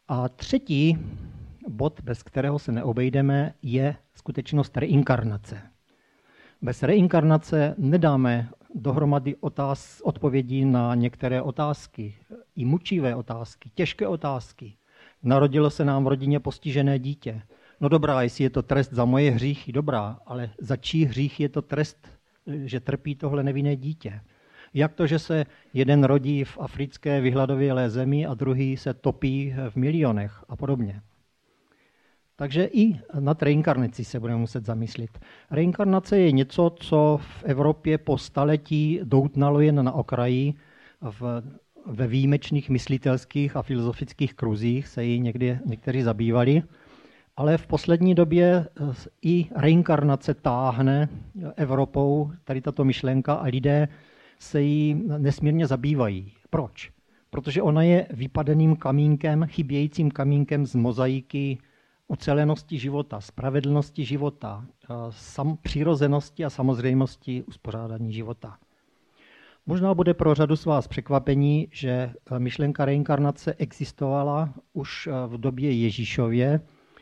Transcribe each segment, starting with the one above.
A třetí bod, bez kterého se neobejdeme, je skutečnost reinkarnace. Bez reinkarnace nedáme dohromady odpovědí na některé otázky, i mučivé otázky, těžké otázky. Narodilo se nám v rodině postižené dítě. No dobrá, jestli je to trest za moje hříchy, dobrá, ale za čí hřích je to trest, že trpí tohle nevinné dítě? Jak to, že se jeden rodí v africké vyhladovělé zemi a druhý se topí v milionech a podobně? Takže i nad reinkarnací se budeme muset zamyslit. Reinkarnace je něco, co v Evropě po staletí doutnalo jen na okraji. Ve výjimečných myslitelských a filozofických kruzích se jí někteří zabývali. Ale v poslední době i reinkarnace táhne Evropou, tady tato myšlenka, a lidé se jí nesmírně zabývají. Proč? Protože ona je vypadeným kamínkem, chybějícím kamínkem z mozaiky ucelenosti života, spravedlnosti života, přirozenosti a samozřejmosti uspořádání života. Možná bude pro řadu z vás překvapení, že myšlenka reinkarnace existovala už v době Ježíšově.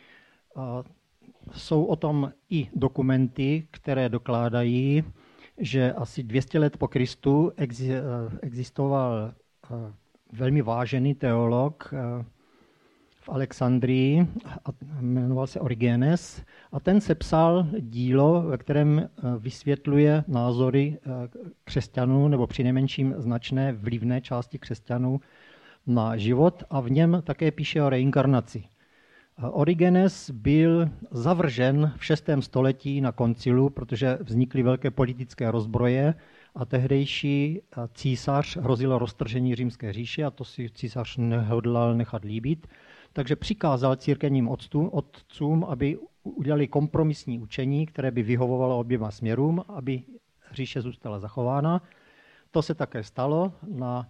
Jsou o tom i dokumenty, které dokládají, že asi 200 let po Kristu existoval velmi vážený teolog v Alexandrii, jmenoval se Origenes, a ten sepsal dílo, ve kterém vysvětluje názory křesťanů, nebo přinejmenším značné vlivné části křesťanů na život, a v něm také píše o reinkarnaci. Origenes byl zavržen v 6. století na koncilu, protože vznikly velké politické rozbroje a tehdejší císař hrozilo roztržení Římské říše a to si císař nehodlal nechat líbit. Takže přikázal církevním otcům, aby udělali kompromisní učení, které by vyhovovalo oběma směrům, aby říše zůstala zachována. To se také stalo na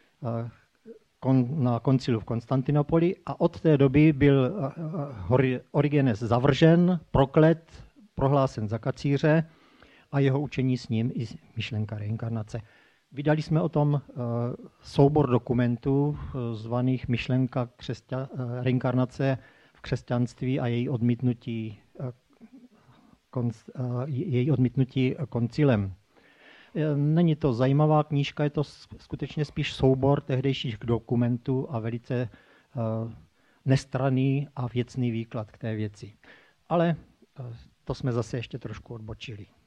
koncilu v Konstantinopoli a od té doby byl Origenes zavržen, proklet, prohlášen za kacíře a jeho učení s ním i myšlenka reinkarnace. Vydali jsme o tom soubor dokumentů zvaných myšlenka reinkarnace v křesťanství a její odmítnutí koncilem. Není to zajímavá knížka, je to skutečně spíš soubor tehdejších dokumentů a velice nestranný a věcný výklad k té věci. Ale to jsme zase ještě trošku odbočili.